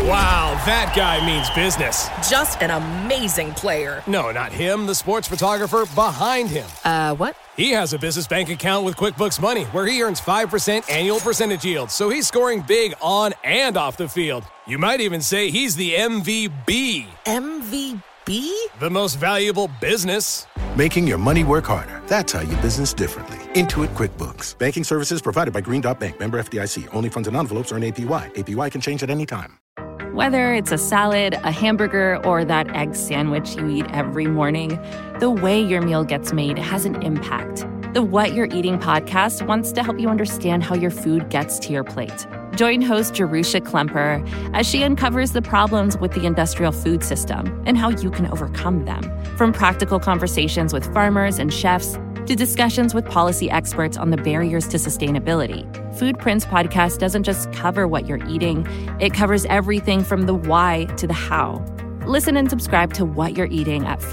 Wow, that guy means business. Just an amazing player. No, not him, the sports photographer behind him. What? He has a business bank account with QuickBooks Money where he earns 5% annual percentage yield, so he's scoring big on and off the field. You might even say he's the MVB. MVP? The most valuable business. Making your money work harder. That's how you business differently. Intuit QuickBooks. Banking services provided by Green Dot Bank. Member FDIC. Only funds and envelopes earn APY. APY can change at any time. Whether it's a salad, a hamburger, or that egg sandwich you eat every morning, the way your meal gets made has an impact. The What You're Eating podcast wants to help you understand how your food gets to your plate. Join host Jerusha Klemper as she uncovers the problems with the industrial food system and how you can overcome them. From practical conversations with farmers and chefs to discussions with policy experts on the barriers to sustainability, Foodprints podcast doesn't just cover what you're eating, it covers everything from the why to the how. Listen and subscribe to What You're Eating at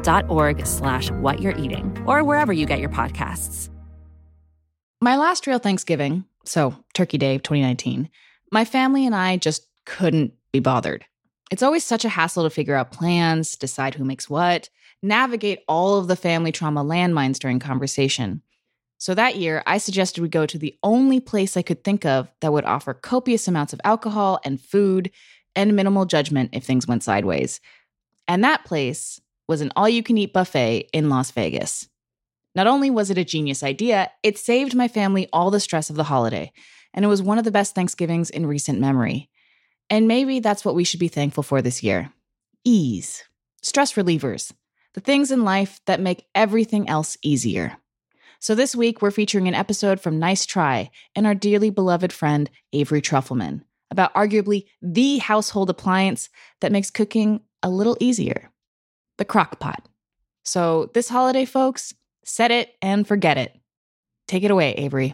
foodprint.org/whatyou'reating or wherever you get your podcasts. My last real Thanksgiving, so Turkey Day of 2019, my family and I just couldn't be bothered. It's always such a hassle to figure out plans, decide who makes what, navigate all of the family trauma landmines during conversation. So that year, I suggested we go to the only place I could think of that would offer copious amounts of alcohol and food and minimal judgment if things went sideways. And that place was an all-you-can-eat buffet in Las Vegas. Not only was it a genius idea, it saved my family all the stress of the holiday, and it was one of the best Thanksgivings in recent memory. And maybe that's what we should be thankful for this year. Ease. Stress relievers. The things in life that make everything else easier. So this week, we're featuring an episode from Nice Try and our dearly beloved friend, Avery Trufelman, about arguably the household appliance that makes cooking a little easier. The crock pot. So this holiday, folks, set it and forget it. Take it away, Avery.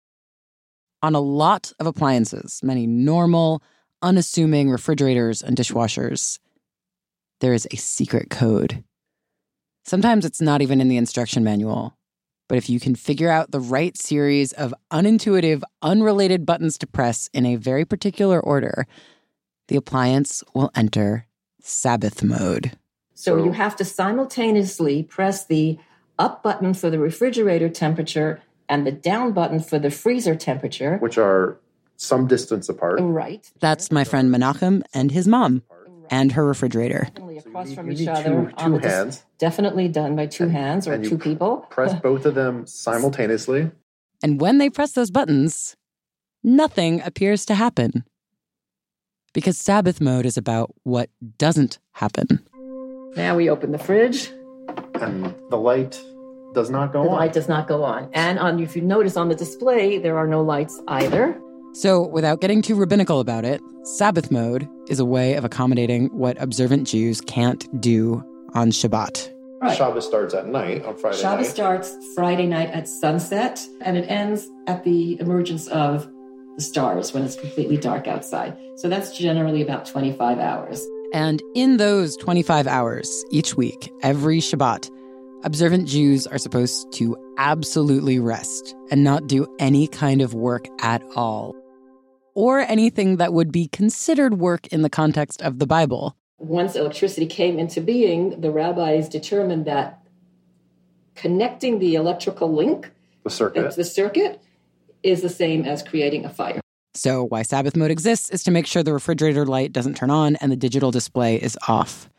On a lot of appliances, many normal, unassuming refrigerators and dishwashers, there is a secret code. Sometimes it's not even in the instruction manual. But if you can figure out the right series of unintuitive, unrelated buttons to press in a very particular order, the appliance will enter Sabbath mode. So you have to simultaneously press the up button for the refrigerator temperature and the down button for the freezer temperature, which are some distance apart. Right. That's my friend Menachem and his mom and her refrigerator. Across from each other. Two hands. Definitely done by two hands or two people. Press both of them simultaneously. And when they press those buttons, nothing appears to happen. Because Sabbath mode is about what doesn't happen. Now we open the fridge. And the light does not go on. The light does not go on. And if you notice on the display, there are no lights either. So without getting too rabbinical about it, Sabbath mode is a way of accommodating what observant Jews can't do on Shabbat. Right. Shabbos starts at night on Friday night. Shabbos starts Friday night at sunset, and it ends at the emergence of the stars when it's completely dark outside. So that's generally about 25 hours. And in those 25 hours each week, every Shabbat, observant Jews are supposed to absolutely rest and not do any kind of work at all, or anything that would be considered work in the context of the Bible. Once electricity came into being, the rabbis determined that connecting the electrical link, the circuit, is the same as creating a fire. So why Sabbath mode exists is to make sure the refrigerator light doesn't turn on and the digital display is off.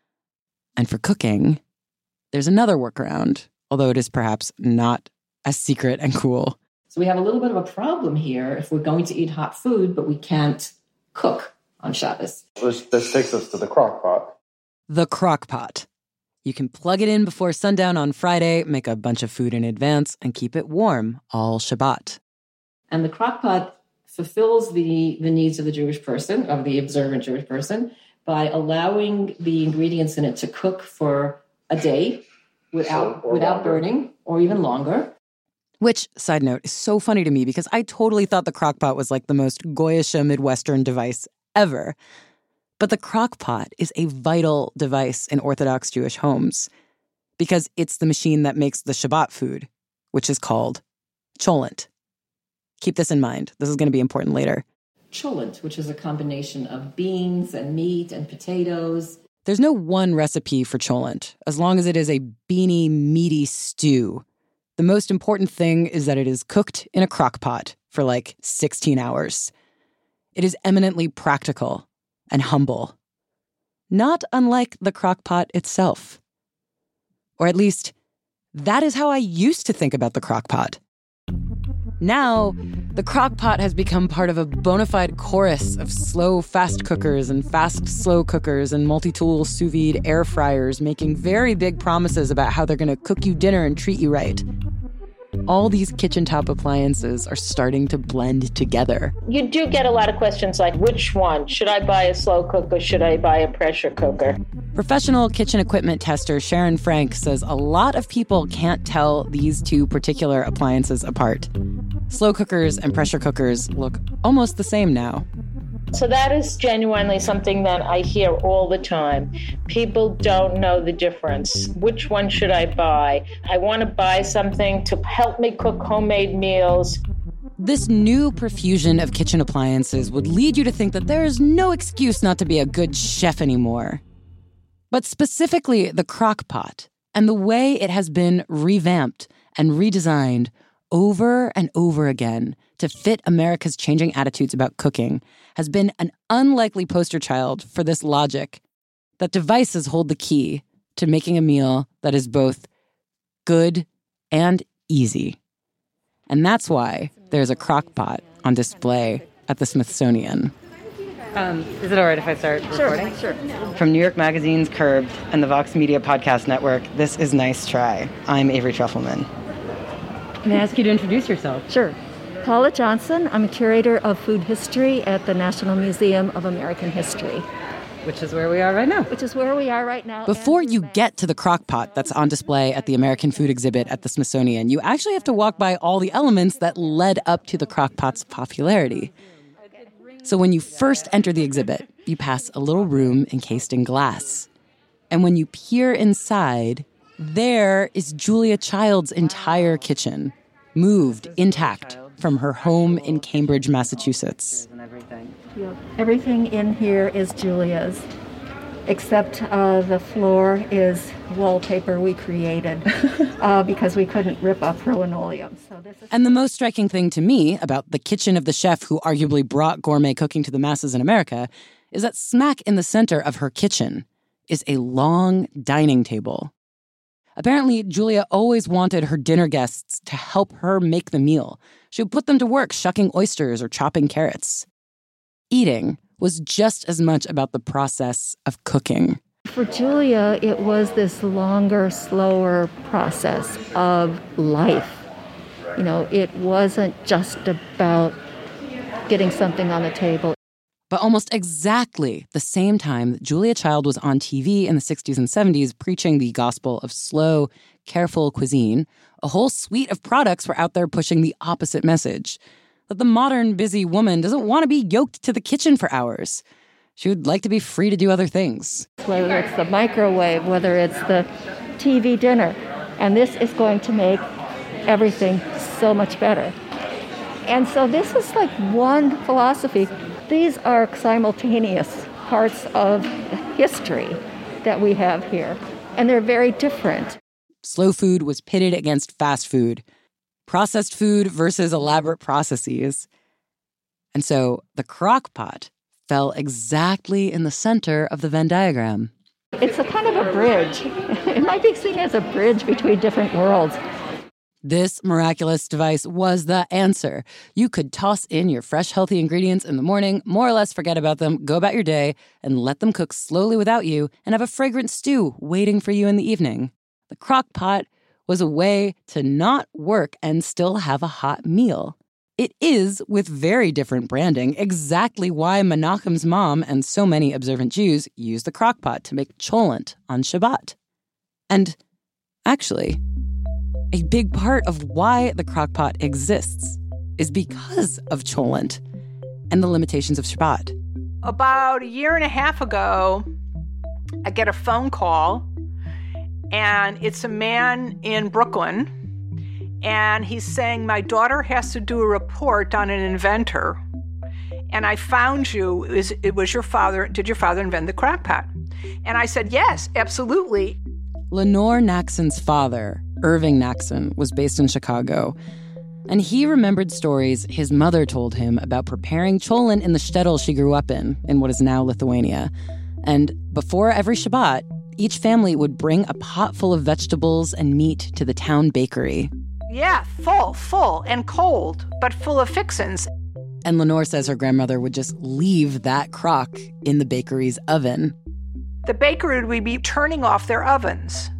And for cooking, there's another workaround, although it is perhaps not as secret and cool. So we have a little bit of a problem here if we're going to eat hot food, but we can't cook on Shabbos. This takes us to the crock pot. The crock pot. You can plug it in before sundown on Friday, make a bunch of food in advance, and keep it warm all Shabbat. And the crock pot fulfills the needs of the Jewish person, of the observant Jewish person, by allowing the ingredients in it to cook for a day without burning, or even longer. Which, side note, is so funny to me because I totally thought the crock pot was like the most goyish Midwestern device ever. But the crock pot is a vital device in Orthodox Jewish homes because it's the machine that makes the Shabbat food, which is called cholent. Keep this in mind. This is going to be important later. cholent, which is a combination of beans and meat and potatoes. There's no one recipe for cholent, as long as it is a beany, meaty stew. The most important thing is that it is cooked in a crock pot for like 16 hours. It is eminently practical and humble, not unlike the crock pot itself. Or at least, that is how I used to think about the crock pot. Now, the crock pot has become part of a bona fide chorus of slow fast cookers and fast slow cookers and multi-tool sous vide air fryers making very big promises about how they're going to cook you dinner and treat you right. All these kitchen top appliances are starting to blend together. You do get a lot of questions like, which one? Should I buy a slow cook or should I buy a pressure cooker? Professional kitchen equipment tester Sharon Frank says a lot of people can't tell these two particular appliances apart. Slow cookers and pressure cookers look almost the same now. So that is genuinely something that I hear all the time. People don't know the difference. Which one should I buy? I want to buy something to help me cook homemade meals. This new profusion of kitchen appliances would lead you to think that there is no excuse not to be a good chef anymore. But specifically the crock pot and the way it has been revamped and redesigned over and over again to fit America's changing attitudes about cooking has been an unlikely poster child for this logic that devices hold the key to making a meal that is both good and easy. And that's why there's a crock pot on display at the Smithsonian. Is it all right if I start recording? Sure. From New York Magazine's Curbed and the Vox Media Podcast Network, this is Nice Try. I'm Avery Trufelman. Can I ask you to introduce yourself? Sure. Paula Johnson. I'm a curator of food history at the National Museum of American History. Which is where we are right now. Before you get to the crock pot that's on display at the American Food Exhibit at the Smithsonian, you actually have to walk by all the elements that led up to the crock pot's popularity. So when you first enter the exhibit, you pass a little room encased in glass. And when you peer inside, there is Julia Child's entire kitchen, moved intact from her home in Cambridge, Massachusetts. Everything in here is Julia's, except the floor is wallpaper we created because we couldn't rip up her linoleum. And the most striking thing to me about the kitchen of the chef who arguably brought gourmet cooking to the masses in America is that smack in the center of her kitchen is a long dining table. Apparently, Julia always wanted her dinner guests to help her make the meal. She would put them to work shucking oysters or chopping carrots. Eating was just as much about the process of cooking. For Julia, it was this longer, slower process of life. You know, it wasn't just about getting something on the table. But almost exactly the same time that Julia Child was on TV in the 60s and 70s preaching the gospel of slow, careful cuisine, a whole suite of products were out there pushing the opposite message, that the modern busy woman doesn't want to be yoked to the kitchen for hours. She would like to be free to do other things. Whether it's the microwave, whether it's the TV dinner, and this is going to make everything so much better. And so this is like one philosophy. These are simultaneous parts of history that we have here, and they're very different. Slow food was pitted against fast food, processed food versus elaborate processes. And so the crock pot fell exactly in the center of the Venn diagram. It's a kind of a bridge. It might be seen as a bridge between different worlds. This miraculous device was the answer. You could toss in your fresh, healthy ingredients in the morning, more or less forget about them, go about your day, and let them cook slowly without you, and have a fragrant stew waiting for you in the evening. The crock pot was a way to not work and still have a hot meal. It is, with very different branding, exactly why Menachem's mom and so many observant Jews used the crock pot to make cholent on Shabbat. And actually, a big part of why the crock pot exists is because of cholent and the limitations of Shabbat. About a year and a half ago, I get a phone call, and it's a man in Brooklyn, and he's saying, my daughter has to do a report on an inventor, and I found you. It was your father. Did your father invent the crock pot? And I said, yes, absolutely. Lenore Naxon's father, Irving Naxon, was based in Chicago. And he remembered stories his mother told him about preparing cholent in the shtetl she grew up in what is now Lithuania. And before every Shabbat, each family would bring a pot full of vegetables and meat to the town bakery. Yeah, full, and cold, but full of fixins. And Lenore says her grandmother would just leave that crock in the bakery's oven. The bakery would be turning off their ovens.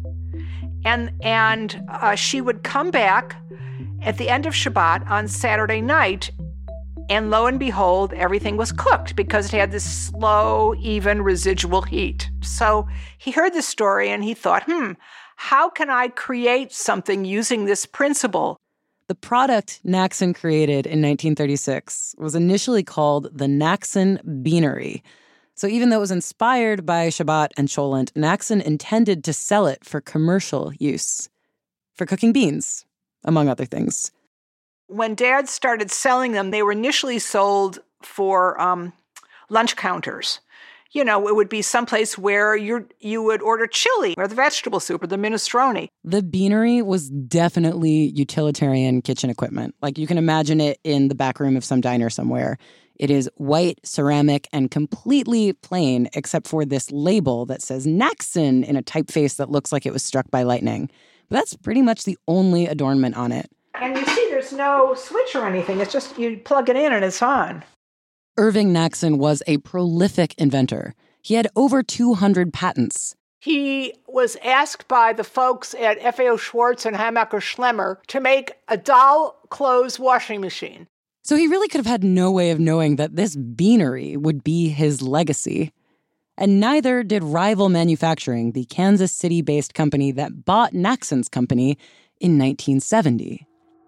And she would come back at the end of Shabbat on Saturday night, and lo and behold, everything was cooked because it had this slow, even residual heat. So he heard the story and he thought, how can I create something using this principle? The product Naxon created in 1936 was initially called the Naxon Beanery. So even though it was inspired by Shabbat and cholent, Naxon intended to sell it for commercial use, for cooking beans, among other things. When Dad started selling them, they were initially sold for lunch counters. You know, it would be someplace where you would order chili or the vegetable soup or the minestrone. The beanery was definitely utilitarian kitchen equipment. Like, you can imagine it in the back room of some diner somewhere. It is white ceramic and completely plain, except for this label that says Naxon in a typeface that looks like it was struck by lightning. But that's pretty much the only adornment on it. And you see there's no switch or anything. It's just you plug it in and it's on. Irving Naxon was a prolific inventor. He had over 200 patents. He was asked by the folks at FAO Schwarz and Hamacher Schlemmer to make a doll clothes washing machine. So he really could have had no way of knowing that this beanery would be his legacy. And neither did Rival Manufacturing, the Kansas City-based company that bought Naxon's company in 1970.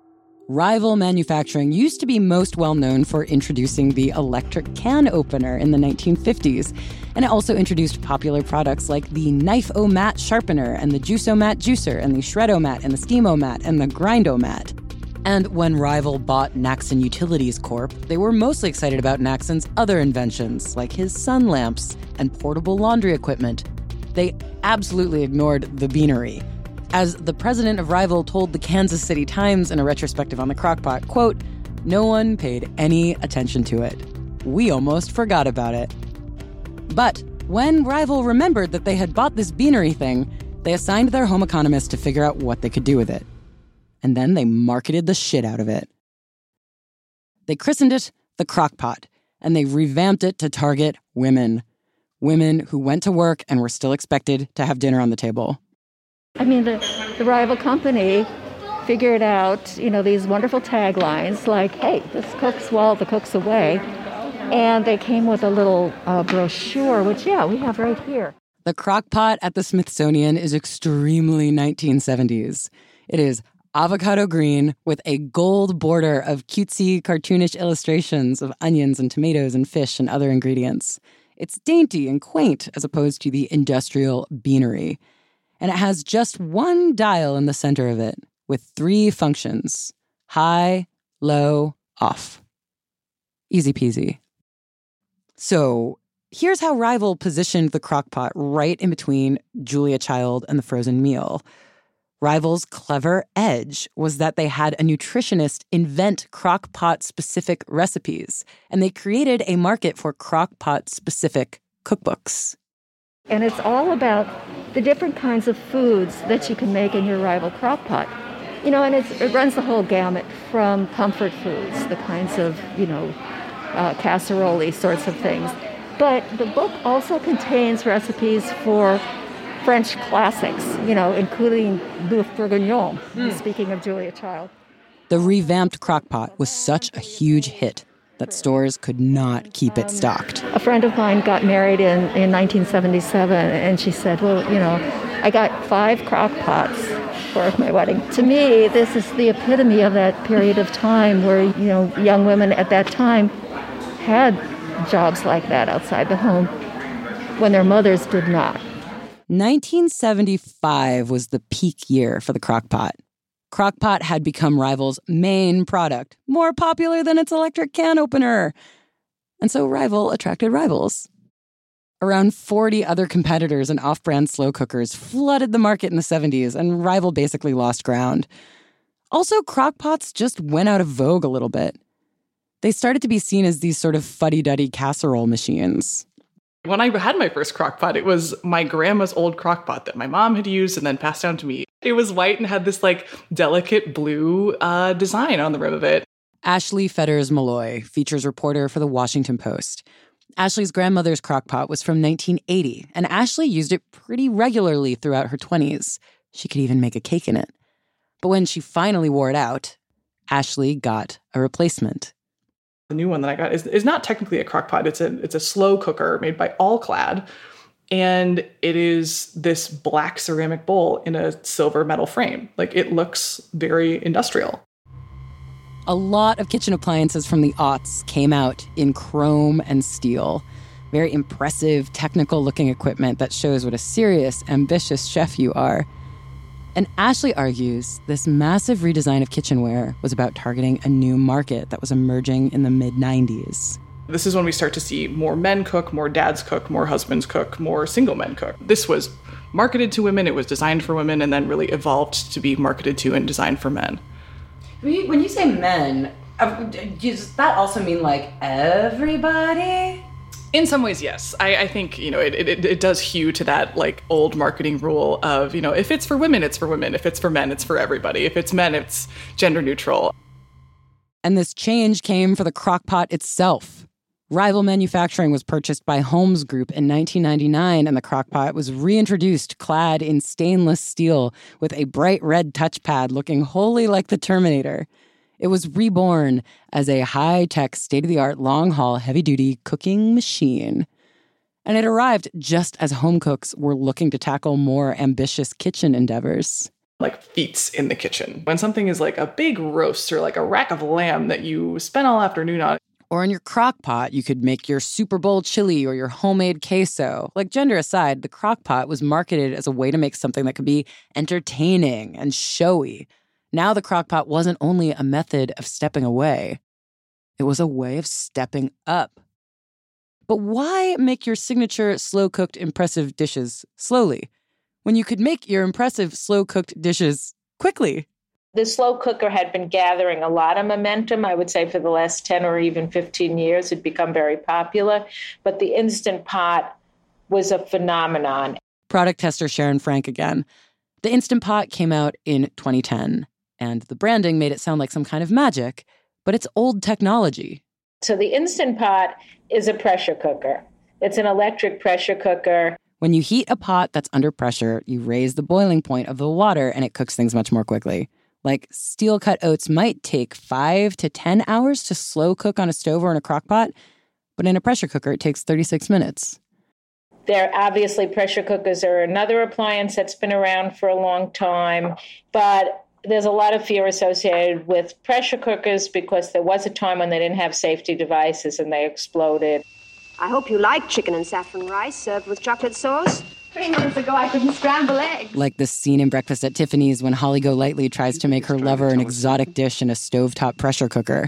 Rival Manufacturing used to be most well known for introducing the electric can opener in the 1950s, and it also introduced popular products like the Knife-O-Mat sharpener and the Juice-O-Mat juicer and the Shred-O-Mat and the Steam-O-Mat and the Grind-O-Mat. And when Rival bought Naxon Utilities Corp., they were mostly excited about Naxon's other inventions, like his sun lamps and portable laundry equipment. They absolutely ignored the beanery. As the president of Rival told the Kansas City Times in a retrospective on the crockpot, quote, "No one paid any attention to it. We almost forgot about it." But when Rival remembered that they had bought this beanery thing, they assigned their home economist to figure out what they could do with it. And then they marketed the shit out of it. They christened it the Crockpot, and they revamped it to target women. Women who went to work and were still expected to have dinner on the table. I mean, the Rival company figured out, these wonderful taglines like, hey, this cooks while the cook's away. And they came with a little brochure, which, we have right here. The Crockpot at the Smithsonian is extremely 1970s. It is avocado green with a gold border of cutesy, cartoonish illustrations of onions and tomatoes and fish and other ingredients. It's dainty and quaint as opposed to the industrial beanery. And it has just one dial in the center of it with 3 functions: high, low, off. Easy peasy. So here's how Rival positioned the Crockpot right in between Julia Child and the frozen meal. Rival's clever edge was that they had a nutritionist invent crock-pot-specific recipes, and they created a market for crock-pot-specific cookbooks. And it's all about the different kinds of foods that you can make in your Rival crock-pot. And it runs the whole gamut from comfort foods, the kinds of, casserole sorts of things. But the book also contains recipes for French classics, including Boeuf Bourguignon, speaking of Julia Child. The revamped crockpot was such a huge hit that stores could not keep it stocked. A friend of mine got married in 1977, and she said, well, I got 5 crockpots for my wedding. To me, this is the epitome of that period of time where, young women at that time had jobs like that outside the home when their mothers did not. 1975 was the peak year for the Crockpot. Crockpot had become Rival's main product, more popular than its electric can opener. And so Rival attracted rivals. Around 40 other competitors and off-brand slow cookers flooded the market in the 70s, and Rival basically lost ground. Also, crockpots just went out of vogue a little bit. They started to be seen as these sort of fuddy-duddy casserole machines. When I had my first crockpot, it was my grandma's old crockpot that my mom had used and then passed down to me. It was white and had this delicate blue design on the rim of it. Ashley Fetters-Malloy, features reporter for The Washington Post. Ashley's grandmother's crockpot was from 1980, and Ashley used it pretty regularly throughout her 20s. She could even make a cake in it. But when she finally wore it out, Ashley got a replacement. The new one that I got is not technically a crockpot. It's a slow cooker made by All-Clad, and it is this black ceramic bowl in a silver metal frame. It looks very industrial. A lot of kitchen appliances from the aughts came out in chrome and steel. Very impressive, technical-looking equipment that shows what a serious, ambitious chef you are. And Ashley argues this massive redesign of kitchenware was about targeting a new market that was emerging in the mid-90s. This is when we start to see more men cook, more dads cook, more husbands cook, more single men cook. This was marketed to women, it was designed for women, and then really evolved to be marketed to and designed for men. When you say men, does that also mean everybody? In some ways, yes. I think, it does hew to that old marketing rule of, if it's for women, it's for women. If it's for men, it's for everybody. If it's men, it's gender neutral. And this change came for the crockpot itself. Rival Manufacturing was purchased by Holmes Group in 1999, and the crockpot was reintroduced clad in stainless steel with a bright red touchpad looking wholly like the Terminator. It was reborn as a high-tech, state-of-the-art, long-haul, heavy-duty cooking machine. And it arrived just as home cooks were looking to tackle more ambitious kitchen endeavors. Feats in the kitchen. When something is a big roast or a rack of lamb that you spent all afternoon on. Or in your crock pot, you could make your Super Bowl chili or your homemade queso. Gender aside, the crock pot was marketed as a way to make something that could be entertaining and showy. Now the crock pot wasn't only a method of stepping away. It was a way of stepping up. But why make your signature slow-cooked impressive dishes slowly when you could make your impressive slow-cooked dishes quickly? The slow cooker had been gathering a lot of momentum, I would say, for the last 10 or even 15 years. It'd become very popular. But the Instant Pot was a phenomenon. Product tester Sharon Frank again. The Instant Pot came out in 2010, and the branding made it sound like some kind of magic, but it's old technology. So the Instant Pot is a pressure cooker. It's an electric pressure cooker. When you heat a pot that's under pressure, you raise the boiling point of the water, and it cooks things much more quickly. Steel-cut oats might take 5 to 10 hours to slow cook on a stove or in a crock pot, but in a pressure cooker, it takes 36 minutes. Obviously, pressure cookers are another appliance that's been around for a long time, but there's a lot of fear associated with pressure cookers because there was a time when they didn't have safety devices and they exploded. I hope you like chicken and saffron rice served with chocolate sauce. 3 months ago, I couldn't scramble eggs. Like the scene in Breakfast at Tiffany's when Holly Golightly tries to make her lover an exotic dish in a stovetop pressure cooker.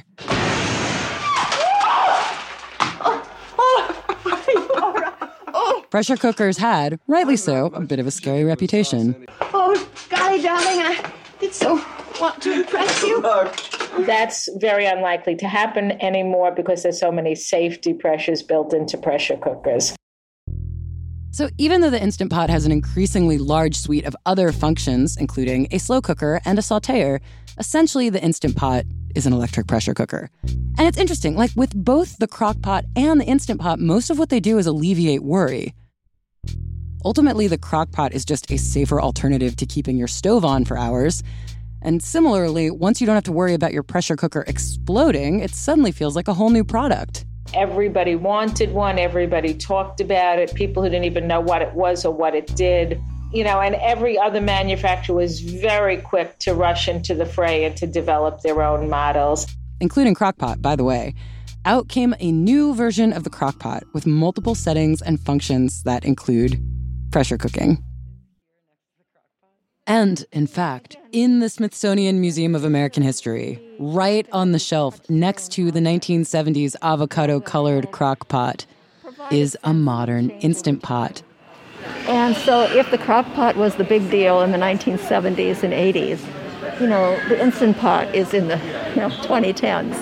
Pressure cookers had, rightly so, a bit of a scary reputation. Oh, golly, darling, I did so want to impress you. That's very unlikely to happen anymore because there's so many safety pressures built into pressure cookers. So even though the Instant Pot has an increasingly large suite of other functions, including a slow cooker and a sautéer, essentially the Instant Pot is an electric pressure cooker. And it's interesting, with both the crock pot and the Instant Pot, most of what they do is alleviate worry. Ultimately, the crock pot is just a safer alternative to keeping your stove on for hours. And similarly, once you don't have to worry about your pressure cooker exploding, it suddenly feels like a whole new product. Everybody wanted one. Everybody talked about it. People who didn't even know what it was or what it did. And every other manufacturer was very quick to rush into the fray and to develop their own models. Including Crock-Pot, by the way. Out came a new version of the Crock-Pot with multiple settings and functions that include pressure cooking. And, in fact, in the Smithsonian Museum of American History, right on the shelf next to the 1970s avocado-colored crock pot, is a modern Instant Pot. And so if the crock pot was the big deal in the 1970s and 80s, the Instant Pot is in the 2010s.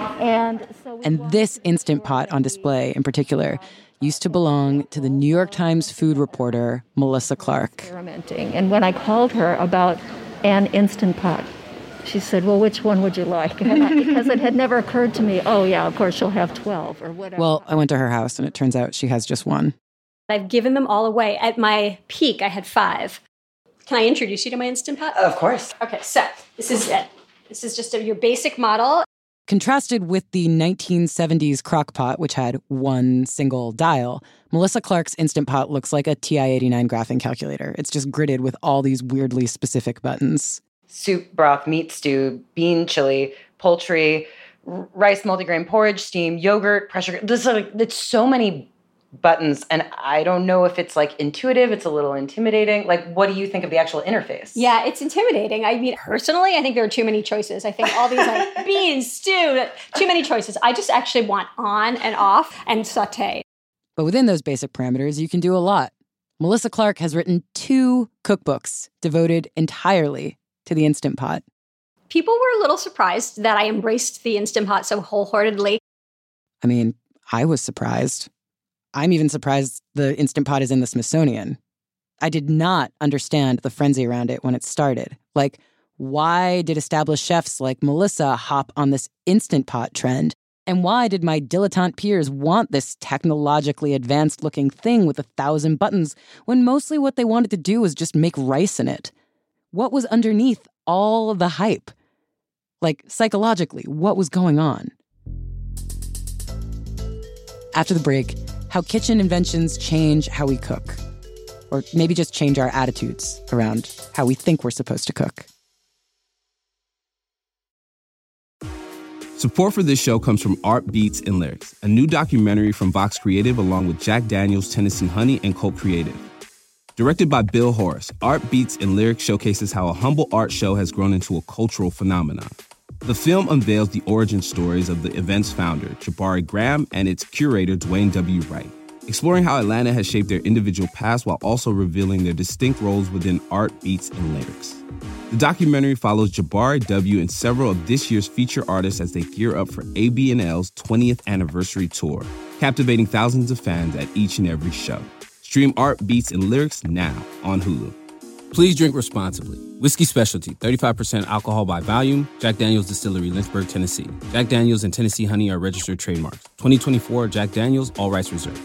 And this Instant Pot on display in particular used to belong to the New York Times food reporter, Melissa Clark. And when I called her about an Instant Pot, she said, well, which one would you like? Because it had never occurred to me, oh, yeah, of course, she'll have 12 or whatever. Well, I went to her house, and it turns out she has just one. I've given them all away. At my peak, I had 5. Can I introduce you to my Instant Pot? Of course. Okay, so this is it. This is just your basic model. Contrasted with the 1970s crock pot, which had one single dial, Melissa Clark's Instant Pot looks like a TI-89 graphing calculator. It's just gridded with all these weirdly specific buttons. Soup, broth, meat stew, bean chili, poultry, rice, multigrain porridge, steam, yogurt, pressure. There's so many buttons, and I don't know if it's intuitive, it's a little intimidating. What do you think of the actual interface? Yeah, it's intimidating. I mean, personally, I think there are too many choices. I think all these beans, stew, too many choices. I just actually want on and off and saute. But within those basic parameters, you can do a lot. Melissa Clark has written 2 cookbooks devoted entirely to the Instant Pot. People were a little surprised that I embraced the Instant Pot so wholeheartedly. I mean, I was surprised. I'm even surprised the Instant Pot is in the Smithsonian. I did not understand the frenzy around it when it started. Why did established chefs like Melissa hop on this Instant Pot trend? And why did my dilettante peers want this technologically advanced-looking thing with 1,000 buttons when mostly what they wanted to do was just make rice in it? What was underneath all of the hype? Psychologically, what was going on? After the break, how kitchen inventions change how we cook. Or maybe just change our attitudes around how we think we're supposed to cook. Support for this show comes from Art Beats and Lyrics, a new documentary from Vox Creative along with Jack Daniels, Tennessee Honey, and Cult Creative. Directed by Bill Horace, Art Beats and Lyrics showcases how a humble art show has grown into a cultural phenomenon. The film unveils the origin stories of the event's founder, Jabari Graham, and its curator, Dwayne W. Wright, exploring how Atlanta has shaped their individual paths while also revealing their distinct roles within art, beats, and lyrics. The documentary follows Jabari W. and several of this year's feature artists as they gear up for AB&L's 20th anniversary tour, captivating thousands of fans at each and every show. Stream Art, Beats, and Lyrics now on Hulu. Please drink responsibly. Whiskey Specialty, 35% alcohol by volume. Jack Daniel's Distillery, Lynchburg, Tennessee. Jack Daniel's and Tennessee Honey are registered trademarks. 2024 Jack Daniel's, all rights reserved.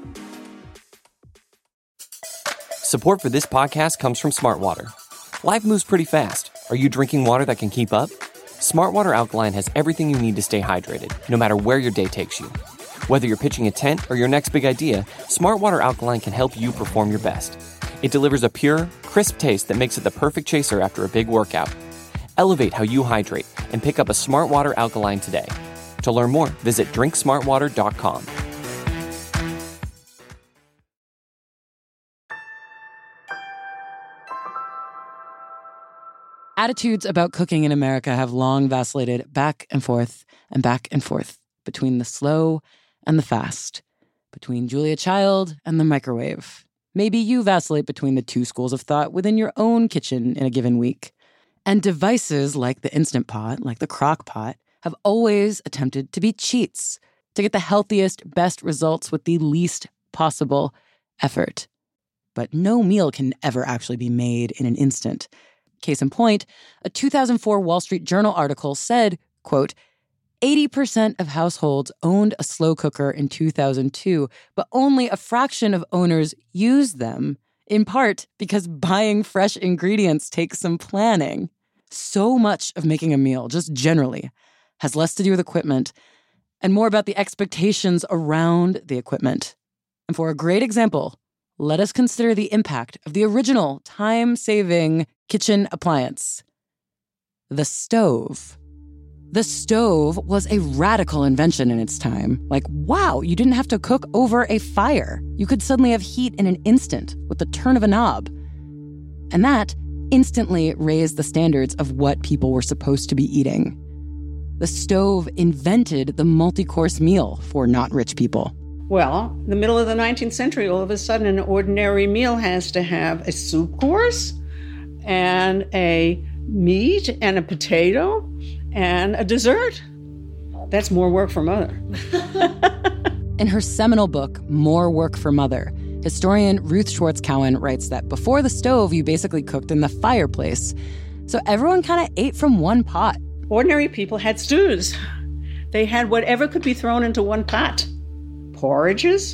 Support for this podcast comes from Smartwater. Life moves pretty fast. Are you drinking water that can keep up? Smartwater Alkaline has everything you need to stay hydrated, no matter where your day takes you. Whether you're pitching a tent or your next big idea, Smartwater Alkaline can help you perform your best. It delivers a pure, crisp taste that makes it the perfect chaser after a big workout. Elevate how you hydrate and pick up a Smartwater Alkaline today. To learn more, visit drinksmartwater.com. Attitudes about cooking in America have long vacillated back and forth between the slow and the fast, between Julia Child and the microwave. Maybe you vacillate between the 2 schools of thought within your own kitchen in a given week. And devices like the Instant Pot, like the crock pot, have always attempted to be cheats, to get the healthiest, best results with the least possible effort. But no meal can ever actually be made in an instant. Case in point, a 2004 Wall Street Journal article said, quote, 80% of households owned a slow cooker in 2002, but only a fraction of owners used them, in part because buying fresh ingredients takes some planning. So much of making a meal, just generally, has less to do with equipment and more about the expectations around the equipment. And for a great example, let us consider the impact of the original time-saving kitchen appliance, the stove. The stove was a radical invention in its time. Wow, you didn't have to cook over a fire. You could suddenly have heat in an instant with the turn of a knob. And that instantly raised the standards of what people were supposed to be eating. The stove invented the multi-course meal for not rich people. Well, in the middle of the 19th century, all of a sudden, an ordinary meal has to have a soup course and a meat and a potato and a dessert. That's more work for Mother. In her seminal book, More Work for Mother, historian Ruth Schwartz Cowan writes that before the stove, you basically cooked in the fireplace. So everyone kind of ate from one pot. Ordinary people had stews. They had whatever could be thrown into one pot. Porridges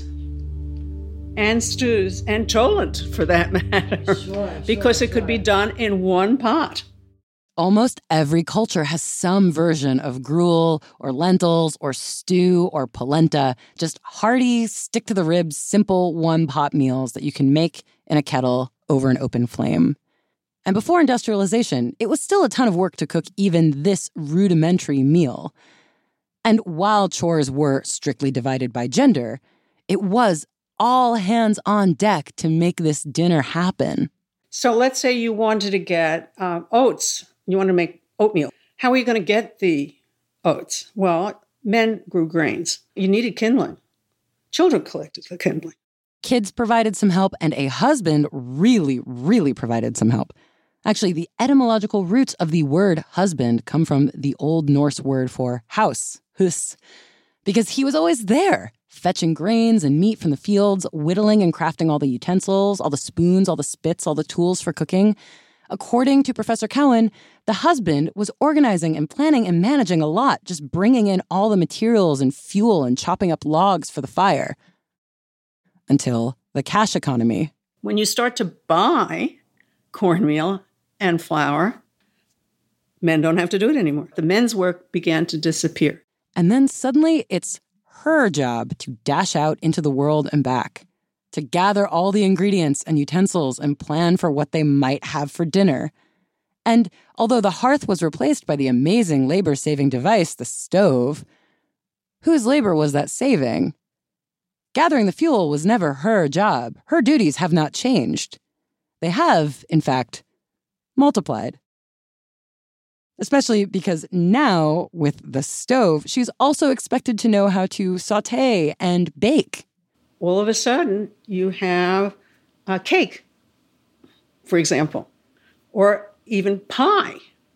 and stews and cholent, for that matter, because it could be done in one pot. Almost every culture has some version of gruel or lentils or stew or polenta, just hearty, stick-to-the-ribs, simple one-pot meals that you can make in a kettle over an open flame. And before industrialization, it was still a ton of work to cook even this rudimentary meal. And while chores were strictly divided by gender, it was all hands on deck to make this dinner happen. So let's say you wanted to get oats. You want to make oatmeal. How are you going to get the oats? Well, men grew grains. You needed kindling. Children collected the kindling. Kids provided some help, and a husband really, really provided some help. Actually, the etymological roots of the word husband come from the Old Norse word for house, hus, because he was always there, fetching grains and meat from the fields, whittling and crafting all the utensils, all the spoons, all the spits, all the tools for cooking. According to Professor Cowan, the husband was organizing and planning and managing a lot, just bringing in all the materials and fuel and chopping up logs for the fire. Until the cash economy. When you start to buy cornmeal and flour, men don't have to do it anymore. The men's work began to disappear. And then suddenly it's her job to dash out into the world and back, to gather all the ingredients and utensils and plan for what they might have for dinner. And although the hearth was replaced by the amazing labor-saving device, the stove, whose labor was that saving? Gathering the fuel was never her job. Her duties have not changed. They have, in fact, multiplied. Especially because now, with the stove, she's also expected to know how to saute and bake. All of a sudden, you have a cake, for example, or even pie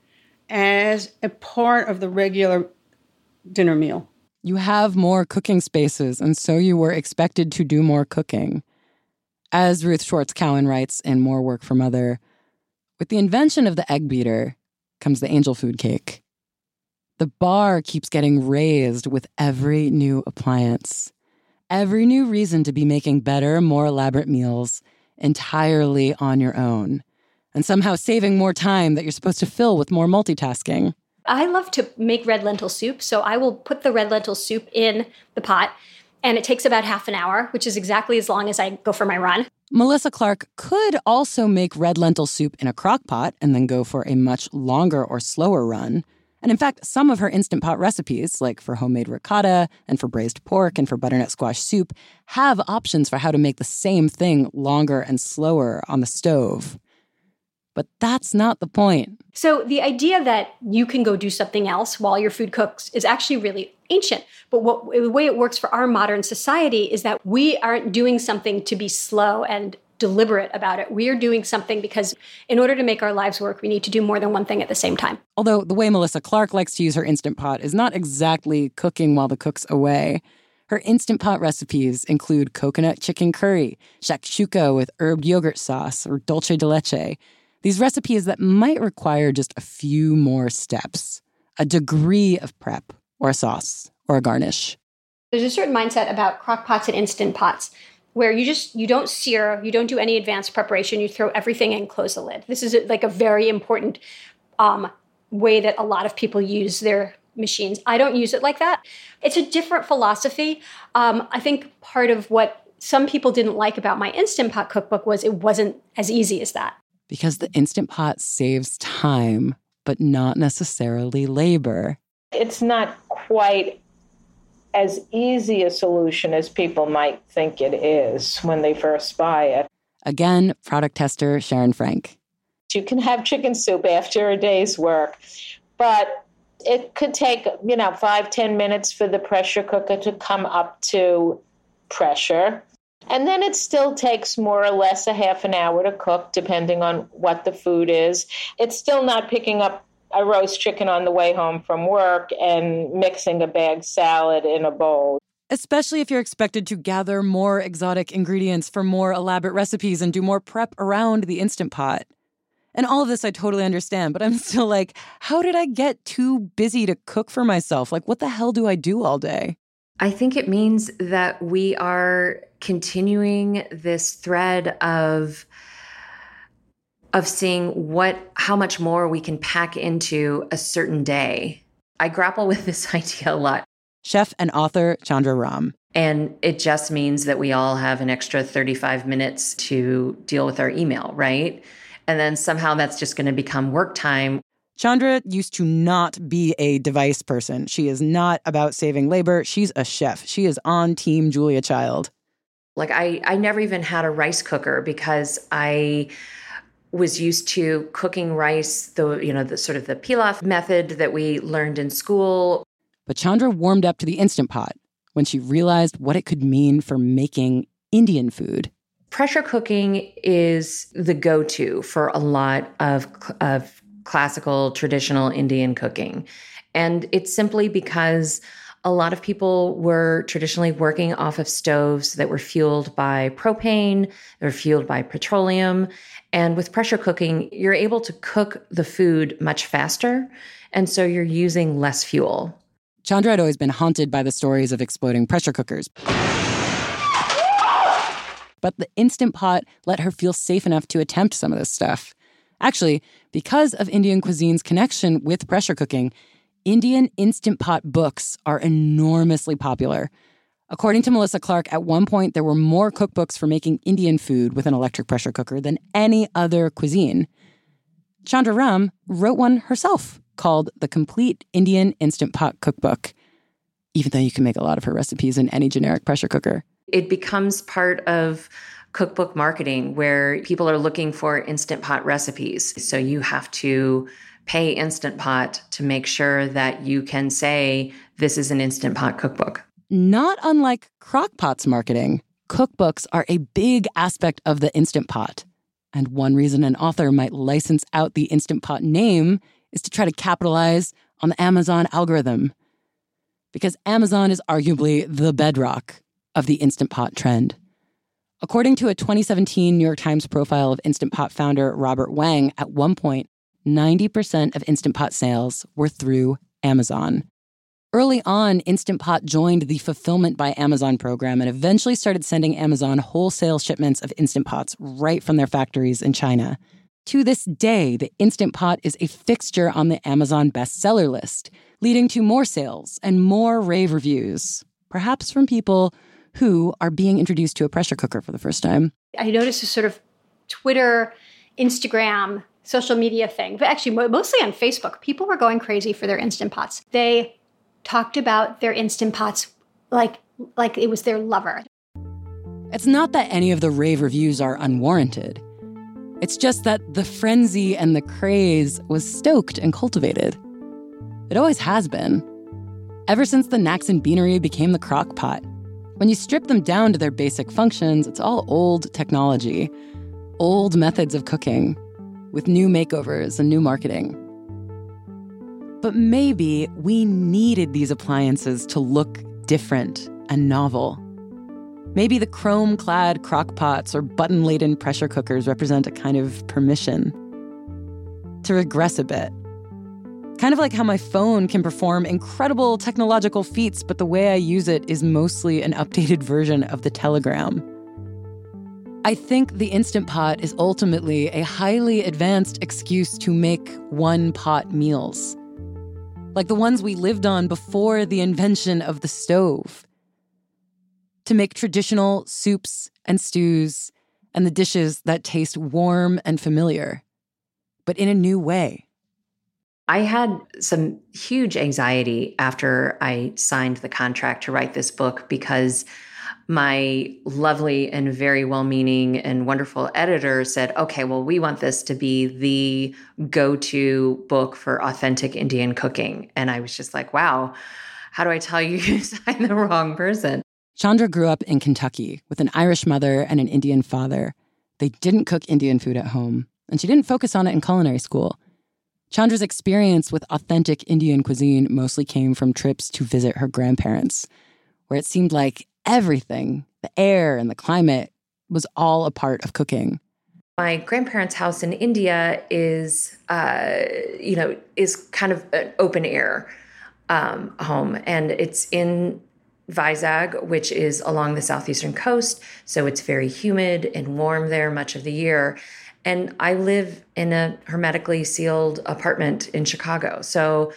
as a part of the regular dinner meal. You have more cooking spaces, and so you were expected to do more cooking. As Ruth Schwartz Cowan writes in More Work for Mother, with the invention of the egg beater comes the angel food cake. The bar keeps getting raised with every new appliance. Every new reason to be making better, more elaborate meals entirely on your own, and somehow saving more time that you're supposed to fill with more multitasking. I love to make red lentil soup, so I will put the red lentil soup in the pot, and it takes about half an hour, which is exactly as long as I go for my run. Melissa Clark could also make red lentil soup in a crock pot and then go for a much longer or slower run. And in fact, some of her Instant Pot recipes, like for homemade ricotta and for braised pork and for butternut squash soup, have options for how to make the same thing longer and slower on the stove. But that's not the point. So the idea that you can go do something else while your food cooks is actually really ancient. But the way it works for our modern society is that we aren't doing something to be slow and deliberate about it. We are doing something because in order to make our lives work, we need to do more than one thing at the same time. Although the way Melissa Clark likes to use her Instant Pot is not exactly cooking while the cook's away. Her Instant Pot recipes include coconut chicken curry, shakshuka with herbed yogurt sauce, or dulce de leche. These recipes that might require just a few more steps, a degree of prep, or a sauce, or a garnish. There's a certain mindset about crock pots and Instant Pots where you don't sear, you don't do any advanced preparation, you throw everything in, close the lid. This is like a very important way that a lot of people use their machines. I don't use it like that. It's a different philosophy. I think part of what some people didn't like about my Instant Pot cookbook was it wasn't as easy as that. Because the Instant Pot saves time, but not necessarily labor. It's not quite as easy a solution as people might think it is when they first buy it. Again, product tester Sharon Frank. You can have chicken soup after a day's work, but it could take, 5-10 minutes for the pressure cooker to come up to pressure. And then it still takes more or less a half an hour to cook, depending on what the food is. It's still not picking up a roast chicken on the way home from work and mixing a bagged salad in a bowl. Especially if you're expected to gather more exotic ingredients for more elaborate recipes and do more prep around the Instant Pot. And all of this I totally understand, but I'm still like, how did I get too busy to cook for myself? Like, what the hell do I do all day? I think it means that we are continuing this thread of seeing how much more we can pack into a certain day. I grapple with this idea a lot. Chef and author Chandra Ram. And it just means that we all have an extra 35 minutes to deal with our email, right? And then somehow that's just going to become work time. Chandra used to not be a device person. She is not about saving labor. She's a chef. She is on Team Julia Child. Like I never even had a rice cooker because I was used to cooking rice, the sort of the pilaf method that we learned in school. But Chandra warmed up to the Instant Pot when she realized what it could mean for making Indian food. Pressure cooking is the go-to for a lot of classical, traditional Indian cooking. And it's simply because a lot of people were traditionally working off of stoves that were fueled by propane, they were fueled by petroleum. And with pressure cooking, you're able to cook the food much faster. And so you're using less fuel. Chandra had always been haunted by the stories of exploding pressure cookers. But the Instant Pot let her feel safe enough to attempt some of this stuff. Actually, because of Indian cuisine's connection with pressure cooking, Indian Instant Pot books are enormously popular. According to Melissa Clark, at one point there were more cookbooks for making Indian food with an electric pressure cooker than any other cuisine. Chandra Ram wrote one herself called The Complete Indian Instant Pot Cookbook, even though you can make a lot of her recipes in any generic pressure cooker. It becomes part of cookbook marketing where people are looking for Instant Pot recipes. So you have to pay Instant Pot to make sure that you can say, this is an Instant Pot cookbook. Not unlike Crock-Pot's marketing, cookbooks are a big aspect of the Instant Pot. And one reason an author might license out the Instant Pot name is to try to capitalize on the Amazon algorithm. Because Amazon is arguably the bedrock of the Instant Pot trend. According to a 2017 New York Times profile of Instant Pot founder Robert Wang, at one point, 90% of Instant Pot sales were through Amazon. Early on, Instant Pot joined the Fulfillment by Amazon program and eventually started sending Amazon wholesale shipments of Instant Pots right from their factories in China. To this day, the Instant Pot is a fixture on the Amazon bestseller list, leading to more sales and more rave reviews, perhaps from people who are being introduced to a pressure cooker for the first time. I noticed a sort of Twitter, Instagram, social media thing, but actually mostly on Facebook. People were going crazy for their Instant Pots. They talked about their Instant Pots like it was their lover. It's not that any of the rave reviews are unwarranted. It's just that the frenzy and the craze was stoked and cultivated. It always has been. Ever since the Naxon Beanery became the crock pot. When you strip them down to their basic functions, it's all old technology, old methods of cooking, with new makeovers and new marketing. But maybe we needed these appliances to look different and novel. Maybe the chrome-clad crock pots or button-laden pressure cookers represent a kind of permission to regress a bit. Kind of like how my phone can perform incredible technological feats, but the way I use it is mostly an updated version of the Telegram. I think the Instant Pot is ultimately a highly advanced excuse to make one-pot meals, like the ones we lived on before the invention of the stove. To make traditional soups and stews and the dishes that taste warm and familiar, but in a new way. I had some huge anxiety after I signed the contract to write this book because my lovely and very well-meaning and wonderful editor said, okay, well, we want this to be the go-to book for authentic Indian cooking. And I was just like, wow, how do I tell you you signed the wrong person? Chandra grew up in Kentucky with an Irish mother and an Indian father. They didn't cook Indian food at home, and she didn't focus on it in culinary school. Chandra's experience with authentic Indian cuisine mostly came from trips to visit her grandparents, where it seemed like everything, the air and the climate, was all a part of cooking. My grandparents' house in India is kind of an open air home, and it's in Vizag, which is along the southeastern coast, so it's very humid and warm there much of the year. And I live in a hermetically sealed apartment in Chicago, so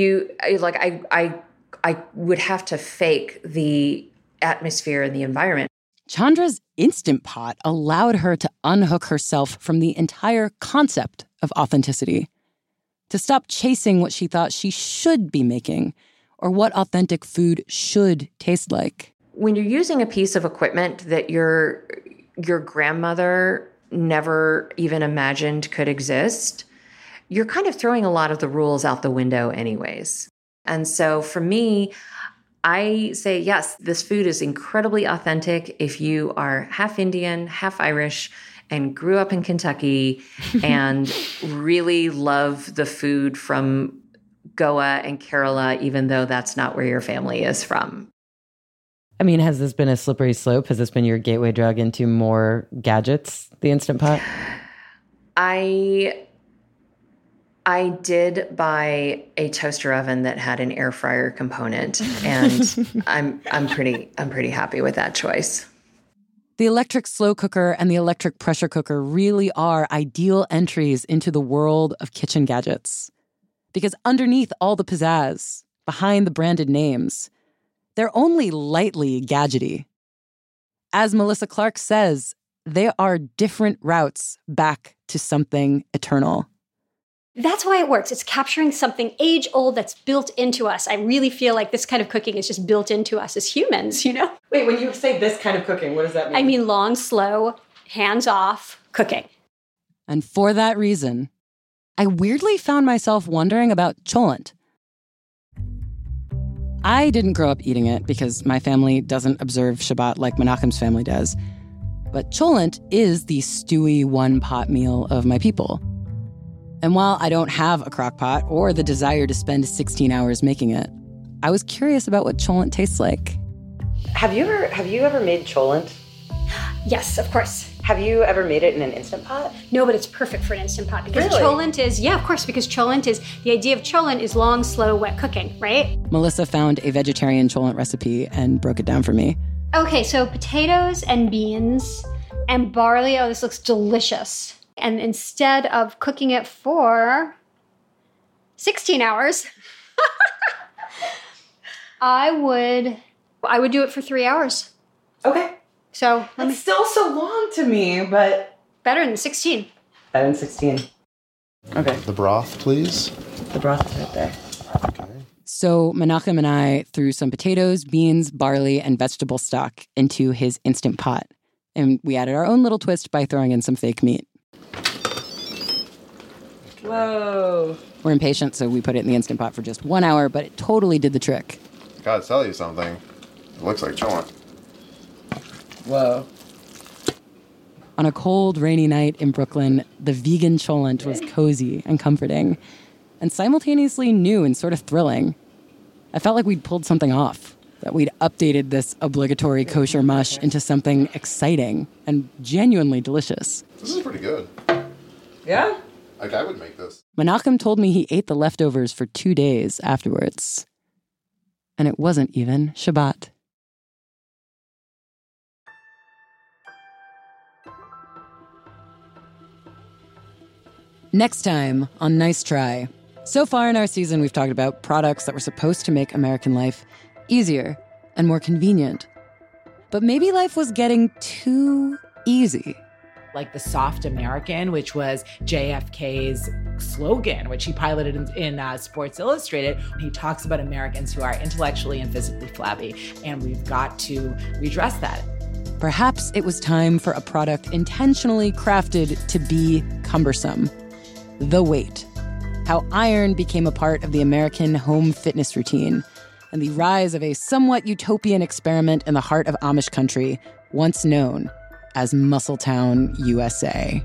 I would have to fake the atmosphere and the environment. Chandra's Instant Pot allowed her to unhook herself from the entire concept of authenticity, to stop chasing what she thought she should be making, or what authentic food should taste like. When you're using a piece of equipment that your grandmother never even imagined could exist, you're kind of throwing a lot of the rules out the window anyways. And so for me, I say, yes, this food is incredibly authentic if you are half Indian, half Irish, and grew up in Kentucky and really love the food from Goa and Kerala, even though that's not where your family is from. I mean, has this been a slippery slope? Has this been your gateway drug into more gadgets, the Instant Pot? I did buy a toaster oven that had an air fryer component, and I'm pretty happy with that choice. The electric slow cooker and the electric pressure cooker really are ideal entries into the world of kitchen gadgets. Because underneath all the pizzazz, behind the branded names, they're only lightly gadgety. As Melissa Clark says, they are different routes back to something eternal. That's why it works. It's capturing something age-old that's built into us. I really feel like this kind of cooking is just built into us as humans, you know? Wait, when you say this kind of cooking, what does that mean? I mean long, slow, hands-off cooking. And for that reason, I weirdly found myself wondering about cholent. I didn't grow up eating it because my family doesn't observe Shabbat like Menachem's family does. But cholent is the stewy one-pot meal of my people. And while I don't have a crock pot or the desire to spend 16 hours making it, I was curious about what cholent tastes like. Have you ever made cholent? Yes, of course. Have you ever made it in an Instant Pot? No, but it's perfect for an Instant Pot because Really? cholent is, yeah, of course, because cholent is, the idea of cholent is long, slow, wet cooking, right? Melissa found a vegetarian cholent recipe and broke it down for me. Okay, so potatoes and beans and barley. Oh, this looks delicious. And instead of cooking it for 16 hours, I would do it for 3 hours. Okay. So That's still so long to me, but better than 16. better than 16. Okay. The broth, please. The broth is right there. So Menachem and I threw some potatoes, beans, barley, and vegetable stock into his Instant Pot. And we added our own little twist by throwing in some fake meat. Whoa. We're impatient, so we put it in the Instant Pot for just 1 hour, but it totally did the trick. Gotta tell you something. It looks like cholent. Whoa. On a cold, rainy night in Brooklyn, the vegan cholent was cozy and comforting, and simultaneously new and sort of thrilling. I felt like we'd pulled something off, that we'd updated this obligatory kosher mush into something exciting and genuinely delicious. This is pretty good. Yeah? Like, I would make this. Menachem told me he ate the leftovers for 2 days afterwards. And it wasn't even Shabbat. Next time on Nice Try. So far in our season, we've talked about products that were supposed to make American life easier and more convenient. But maybe life was getting too easy. like the soft American, which was JFK's slogan, which he piloted in Sports Illustrated. He talks about Americans who are intellectually and physically flabby, and we've got to redress that. Perhaps it was time for a product intentionally crafted to be cumbersome. The weight. How iron became a part of the American home fitness routine, and the rise of a somewhat utopian experiment in the heart of Amish country, once known as Muscletown, USA.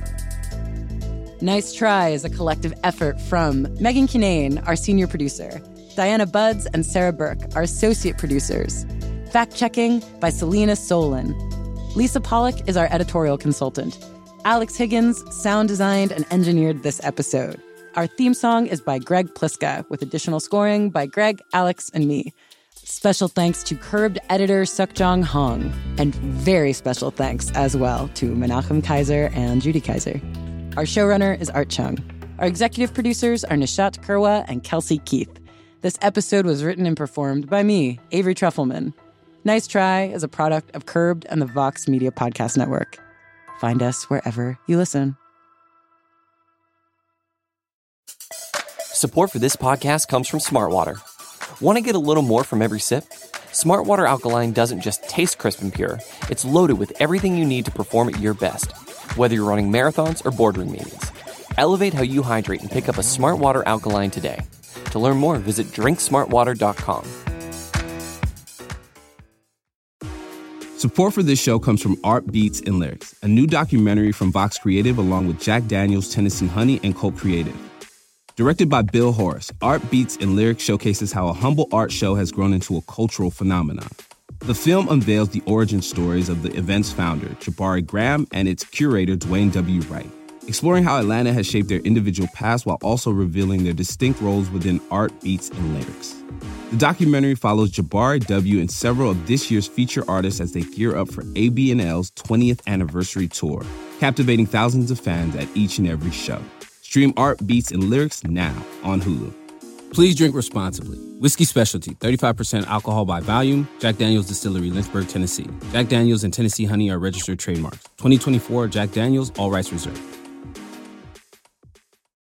Nice Try is a collective effort from Megan Kinane, our senior producer, Diana Buds and Sarah Burke, our associate producers. Fact-checking by Selena Solon. Lisa Pollock is our editorial consultant. Alex Higgins sound designed and engineered this episode. Our theme song is by Greg Pliska, with additional scoring by Greg, Alex, and me. Special thanks to Curbed editor Sukjong Hong, and very special thanks as well to Menachem Kaiser and Judy Kaiser. Our showrunner is Art Chung. Our executive producers are Nishat Kurwa and Kelsey Keith. This episode was written and performed by me, Avery Trufelman. Nice Try is a product of Curbed and the Vox Media Podcast Network. Find us wherever you listen. Support for this podcast comes from Smartwater. Want to get a little more from every sip? Smartwater Alkaline doesn't just taste crisp and pure. It's loaded with everything you need to perform at your best, whether you're running marathons or boardroom meetings. Elevate how you hydrate and pick up a Smartwater Alkaline today. To learn more, visit drinksmartwater.com. Support for this show comes from Art Beats and Lyrics, a new documentary from Vox Creative along with Jack Daniels, Tennessee Honey, and Colt Creative. Directed by Bill Horace, Art Beats and Lyrics showcases how a humble art show has grown into a cultural phenomenon. The film unveils the origin stories of the event's founder, Jabari Graham, and its curator, Dwayne W. Wright, exploring how Atlanta has shaped their individual paths while also revealing their distinct roles within art, beats, and lyrics. The documentary follows Jabari W. and several of this year's feature artists as they gear up for AB&L's 20th anniversary tour, captivating thousands of fans at each and every show. Stream Art, Beats, and Lyrics now on Hulu. Please drink responsibly. Whiskey Specialty, 35% alcohol by volume. Jack Daniel's Distillery, Lynchburg, Tennessee. Jack Daniel's and Tennessee Honey are registered trademarks. 2024 Jack Daniel's, all rights reserved.